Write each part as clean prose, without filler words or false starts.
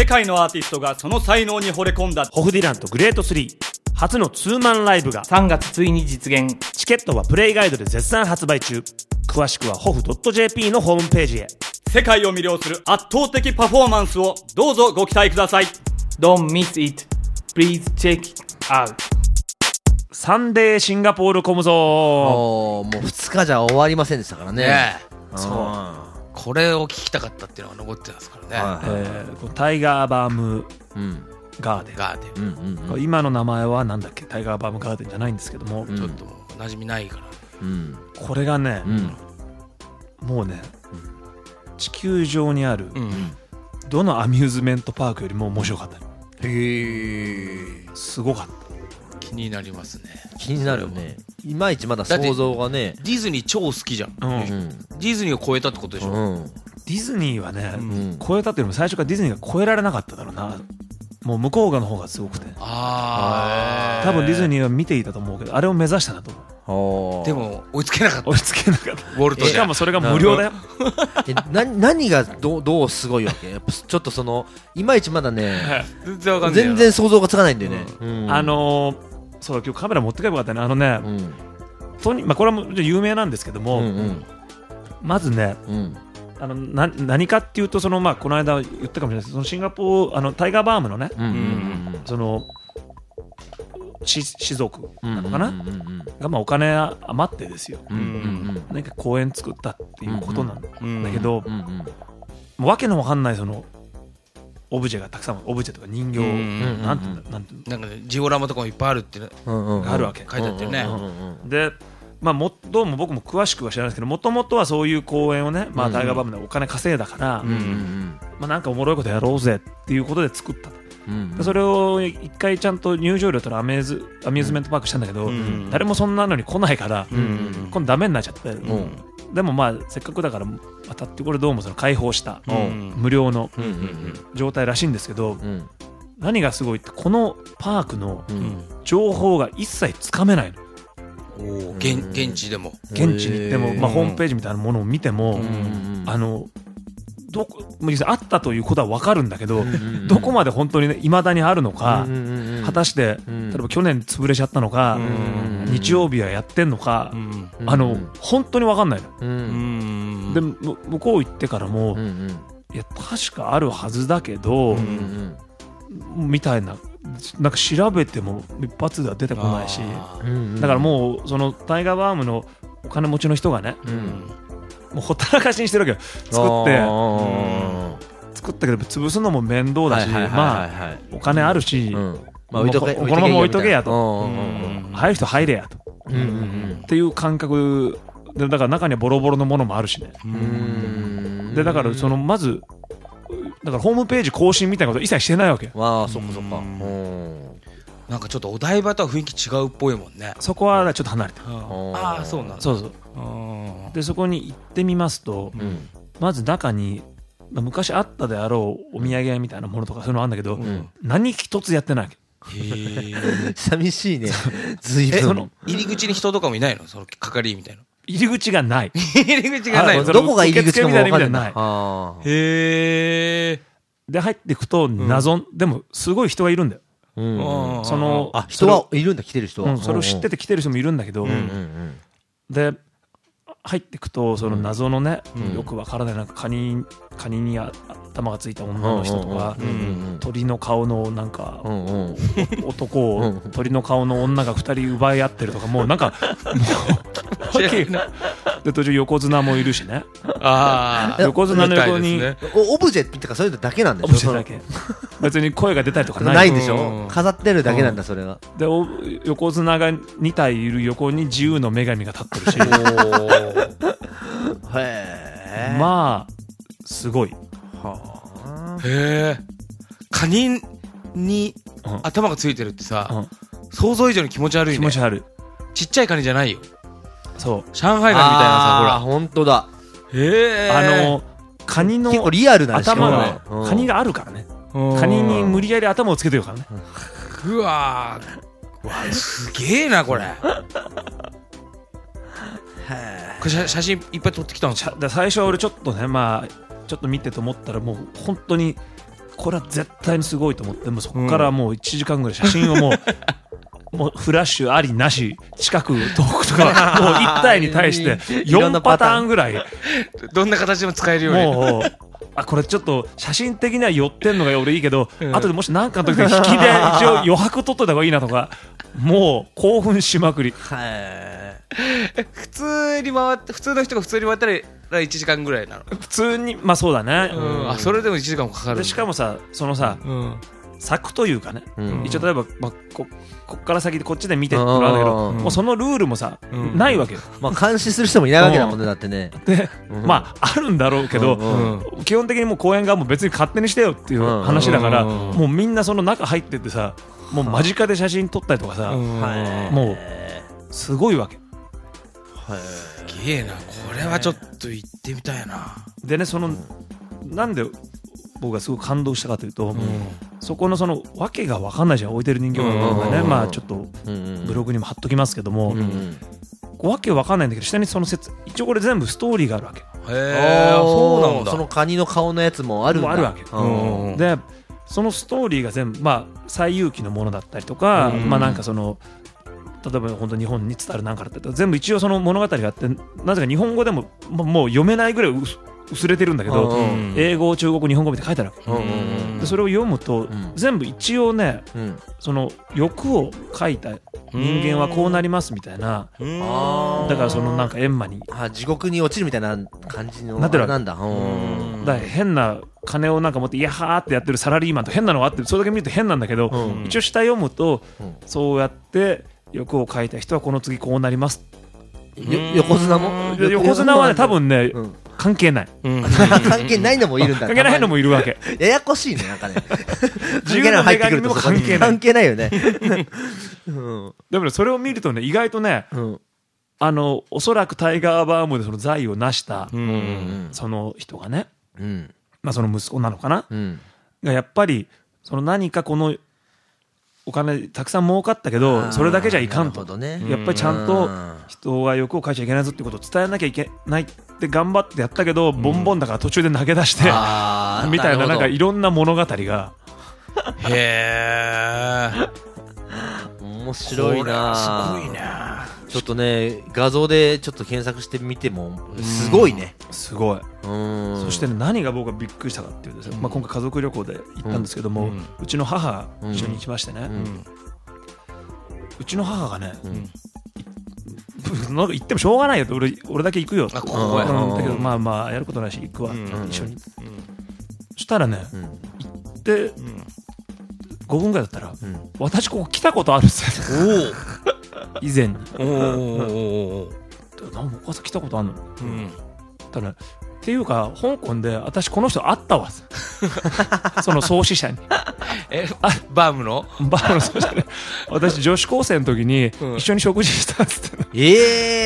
世界のアーティストがその才能に惚れ込んだホフディランとグレート3初のツーマンライブが 3月ついに実現。 チケットはプレイガイドで絶賛発売中。詳しくはhof.jp のホームページへ。 世界を魅了する圧倒的パフォーマンスをどうぞご期待ください。 Don't miss it. Please check it out. サンデーシンガポールコムゾーン。 もう2日じゃ終わりませんでしたからね。 そうこれを聞きたかったっていうのが残ってますからね、 タイガーバームガーデン、 ガーデン、 今の名前はなんだっけ、タイガーバームガーデンじゃないんですけども、 ちょっと馴染みないから、 これがね、もうね、地球上にあるどのアミューズメントパークよりも面白かった。すごかった。 気になりますね。 気になるよね。いまいちまだ想像がね。 ディズニー超好きじゃん、ディズニーを超えたってことでしょ、 ディズニーはね、超えたっていうのも最初からディズニーが超えられなかっただろうな。もう向こう側の方がすごくて、多分ディズニーは見ていたと思うけど、あれを目指したなと思う。 でも追いつけなかった。 追いつけなかった。 ウォルトしかもそれが無料だよ。 何がどうすごいわけ？やっぱちょっとそのいまいちまだね、全然想像がつかないんだよね。 そう今日カメラ持ってけばよかったね。これはもう有名なんですけども、まずね、何かっていうと、この間言ったかもしれないですけど、そのシンガポールタイガーバームのね、その士族なのかな、がお金余ってですよ、何か公園作ったっていうことなんだけど、もうわけのわかんないそのオブジェがたくさん、オブジェとか人形、なんてなんかね、ジオラマとかもいっぱいあるってね、 があるわけ、 書いてあってね。 でどうも僕も詳しくは知らないですけど、もともとはそういう公演をね、タイガーバームでお金稼いだから、なんかおもろいことやろうぜっていうことで作ったと。それを一回ちゃんと入場料とアミューズメントパークしたんだけど、誰もそんなのに来ないから、今度ダメになっちゃって、でもせっかくだからまたってこれどうもその開放した無料の状態らしいんですけど、何がすごいって、このパークの情報が一切つかめないの。 現地でも現地に行っても、ホームページみたいなものを見ても、あったということは分かるんだけど、どこまで本当にいまだにあるのか、果たして例えば去年潰れちゃったのか、日曜日はやってんのか、本当に分かんないの。で向こう行ってからも、いや確かあるはずだけど、みたいな、なんか調べても一発では出てこないし、だからもうそのタイガーバームのお金持ちの人がね、もうほったらかしにしてるわけよ。作ったけど潰すのも面倒だし、お金あるし、このまま置いとけやと、入る人入れやと、っていう感覚で、だから中にはボロボロのものもあるしね。でだからまずだからホームページ更新みたいなこと一切してないわけ。 そっかそっか。 なんかちょっとお台場とは雰囲気違うっぽいもんね。 そこはちょっと離れてる。 そうなんだ。 そうでそこに行ってみますと、まず中に昔あったであろうお土産屋みたいなものとかそういうのあるんだけど、何一つやってないわけ。 寂しいね。随分。 入り口に人とかもいないの？その係みたいな。 入り口がない。 入り口がない。 どこが入り口かも分かんない。 へえ。 で入っていくと謎、でもすごい人がいるんだよ。 人はいるんだ、来てる人は。 それを知ってて来てる人もいるんだけど、で入っていくとその謎のね、よくわからないなんかカニに頭がついた女の人とか、鳥の顔のなんか男を鳥の顔の女が2人奪い合ってるとか、もうなんかで途中横綱もいるしね。横綱の横にオブジェってかそういうのだけなんでしょ。 オブジェだけ。別に声が出たりとかないんでしょ。飾ってるだけなんだそれが。で横綱が2体いる横に自由の女神が立ってるし。まあすごい。へえ。カニに頭がついてるってさ、想像以上に気持ち悪いね。 気持ち悪い。 ちっちゃいカニじゃないよ。 そう。 上海ガニみたいなさ、ほら。 本当だ。 へえ。カニの結構リアルな頭が、カニがあるからね。カニに無理やり頭をつけてるからね。 うわー、すげえなこれ。これ写真いっぱい撮ってきたんですか？ 最初は俺ちょっとね、ちょっと見てと思ったら、もう本当にこれは絶対にすごいと思って、もうそこからもう1時間ぐらい写真をもうフラッシュありなし、近く遠くとかもう1体に対して4パターンぐらいどんな形でも使えるように。 もうこれちょっと写真的には寄ってんのが俺いいけど、後でもし何かの時に引きで一応余白取っといた方がいいなとか、もう興奮しまくり。 普通の人が普通に回ったら1時間ぐらいなの？ 普通にまあそうだね。 それでも1時間もかかる。 でしかもさ、そのさ、柵というかね、一応例えば、こっから先でこっちで見てってのあるんだけど、もうそのルールもさ、ないわけよ。 監視する人もいないわけだもんね、だってね。 で、まああるんだろうけど、基本的にもう公園側も別に勝手にしてよっていう話だから、もうみんなその中入ってってさ、もう間近で写真撮ったりとかさ、もうすごいわけ。 すげえな、これはちょっと行ってみたいな。 でね、なんで僕がすごく感動したかというと、そこのその訳が分かんないじゃん、置いてる人形がね、まあちょっとブログにも貼っときますけども、訳分かんないんだけど、下にその一応これ全部ストーリーがあるわけ。 へえ、そうなんだ。 そのカニの顔のやつもあるんだ。 あるわけ。でそのストーリーが全部まあ西遊記のものだったりとか、まあなんかその例えば本当日本に伝わるなんかだったりとか、全部一応その物語があって、なぜか日本語でももう読めないぐらい薄れてるんだけど、英語、中国、日本語みたいに書いてあるわけ。でそれを読むと、全部一応ね、その欲を書いた人間はこうなりますみたいな、だからそのなんか閻魔に地獄に落ちるみたいな感じのなってるわけ。 なんだ。 だから変な金をなんか持ってイヤハーってやってるサラリーマンと変なのがあって、それだけ見ると変なんだけど、一応下読むと、そうやって欲を書いた人はこの次こうなります。 横綱も横綱はね、多分ね、関係ない。 関係ないのもいるんだ。 関係ないのもいるわけ。 ややこしいね、なんかね。 自由な入ってくると関係ないよね。 でもそれを見るとね、意外とね、おそらくタイガーバームでその財を成したその人がね、まあその息子なのかな、がやっぱりその何かこのお金たくさん儲かったけど、それだけじゃいかんと、やっぱりちゃんと人が欲を書いちゃいけないぞってことを伝えなきゃいけないって頑張ってやったけど、ボンボンだから途中で投げ出してみたいな、なんかいろんな物語が。 へー、 面白いな。 すごいね。 ちょっとね、画像でちょっと検索してみてもすごいね。 すごい。そしてね、何が僕がびっくりしたかっていうとですね、まあ今回家族旅行で行ったんですけども、うちの母が一緒に行きましてね、うちの母がね、なんか行ってもしょうがないよと、俺だけ行くよって。だけどまあまあやることないし行くわ、一緒に。そしたらね、行って5分ぐらいだったら、私ここ来たことあるっすよ。以前に。なんかお母さん来たことあんの？ただっていうか香港で私この人会ったわ。その創始者に。 バームの創始者ね。私女子高生の時に一緒に食事したっつって。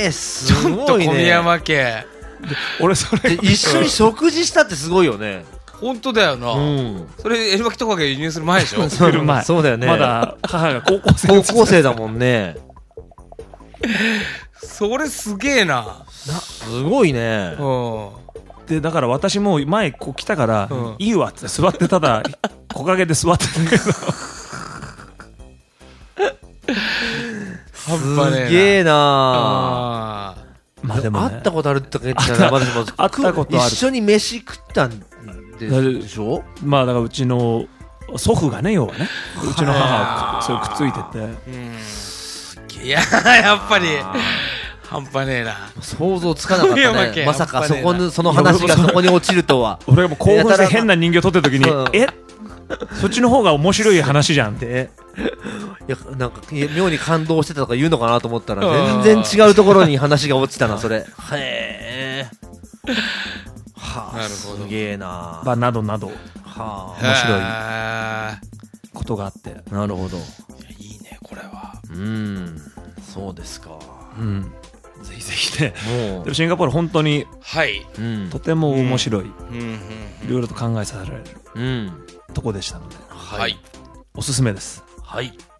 すごいね。 ちょっと小宮山家。 俺それ一緒に食事したってすごいよね。 本当だよな。それエルマキトカゲ輸入する前でしょ。 する前。 そうだよね。 まだ母が高校生だもんね。 それすげえな。 すごいね。 でだから私も前こう来たからいいわって座ってただ木陰で座ってたけど。 すげえな。 まあでもね、 会ったことあるって言ったら私も会ったことある。 一緒に飯食ったんでしょ。 まあだからうちの祖父がね、要はね、うちの母がそれくっついてて。 いややっぱり半端ねえな。 想像つかなかったね。まさかその話がそこに落ちるとは。 俺がもう興奮して変な人形撮ってる時にそっちの方が面白い話じゃんって。 いやなんか妙に感動してたとか言うのかなと思ったら全然違うところに話が落ちたなそれ。へえ。はあ、すげえな。 まあなどなど、 はあ、面白いことがあって。 なるほど。 いいねこれは。 そうですか。 ぜひぜひね。でもシンガポール本当にとても面白い、いろいろと考えさせられるとこでしたので、 はい、 おすすめです。 はい。